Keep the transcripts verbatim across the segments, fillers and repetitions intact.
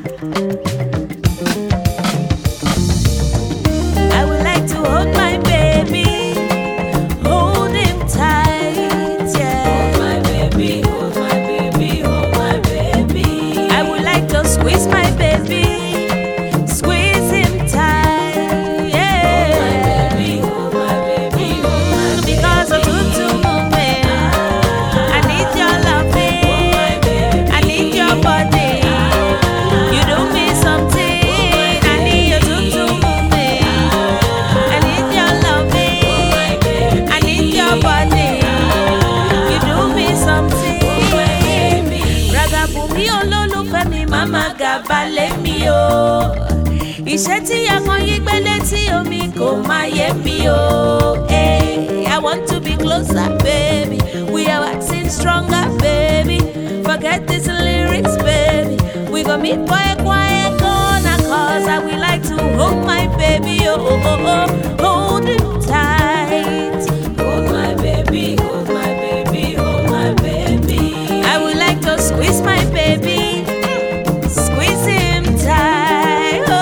I would like to hold my baby, hold him tight, yeah. Hold my baby, hold my baby, hold my baby. I would like to squeeze my baby, squeeze him tight, yeah. Hold my baby, hold my baby, hold my baby. Because of tutu movement, I need your loving, I need your body. You do me something, I need your tutu movement, I need your loving, I need your body. You do me something. Ragabumi olólùfẹ́ mi, mama gàbálẹ̀ mi o. Iṣẹ́ tí àwọn yí gbélé tí omi kò máa yé mi o. Hey, I want to be closer, baby. We are waxing stronger, baby. Forget these lyrics, baby. We gon' meet for a quiet corner, cause I would like to hold my baby, oh, oh, oh, oh. Hold him tight. Hold my baby, hold my baby, hold my baby. I would like to squeeze my baby, squeeze him tight. Oh,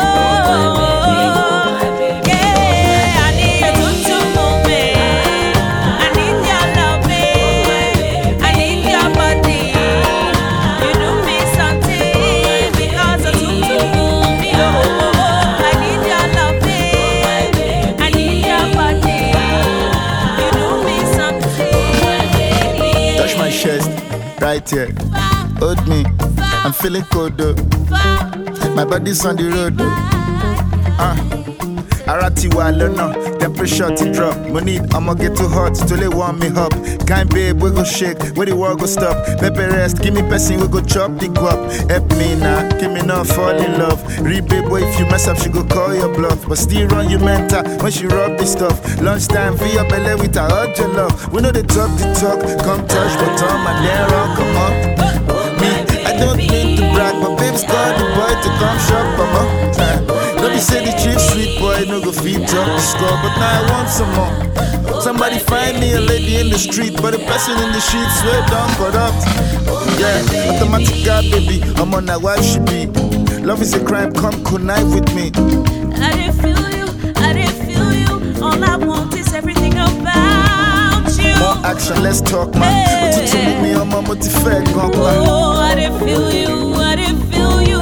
yeah, I need your tutu movement, I need your loving, I need your body. You do me something because of tutu movement. Oh, I need your loving, I need your body. You do me something. Touch my chest, right here. Hold me, I'm feeling cold though. My body's on the road though. Ah, Arati wa lona, temperature to drop. Money, I'ma get too hot, till they warm me up. Kind babe, we go shake, where the world go stop. Pepe rest, give me person, we go chop the guap. Help me now, give me not fall in love. Read babe, boy, if you mess up, she go call your bluff. But still run you mental when she rub the stuff. Lunchtime, for your belly with a hug your love. We know they talk the talk, come touch bottom and then run, come up. Me, I don't mean to brag, but babes call the boy to come shop, mama. Don't be say the cheap sweet boy, no go feed up the score, but now I want some more. Somebody find me a lady in the street, but the person in the sheets swear down corrupt. Yeah, automatic guy, baby, I'm on that wife she be. Love is a crime, come connive with me. I didn't feel you, I didn't feel you. All I want is everything about you. More action, let's talk, man. What you told me, I'm a motivated, gone. Oh, I didn't feel you, I didn't feel you.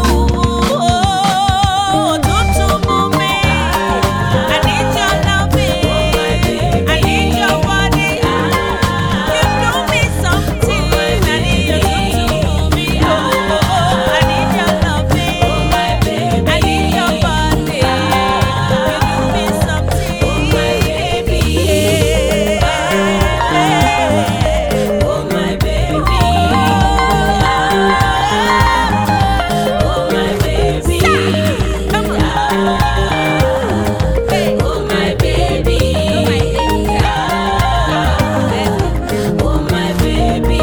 Oh, tutu movement, I need your loving, I need your body. You do me something, I need your tutu movement. Oh, I need your loving, I need your body. You do me something, baby. Hold my baby, hold my baby. Come on. Hold my baby, hold my baby.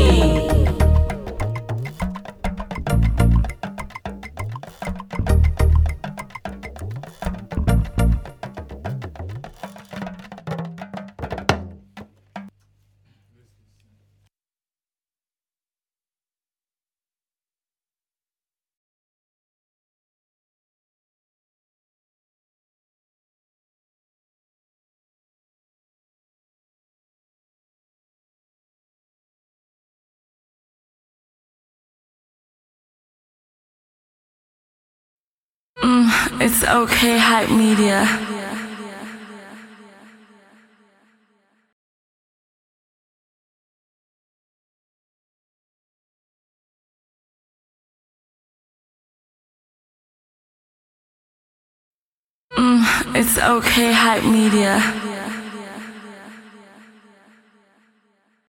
It's okay, Hype Media. It's okay, Hype Media.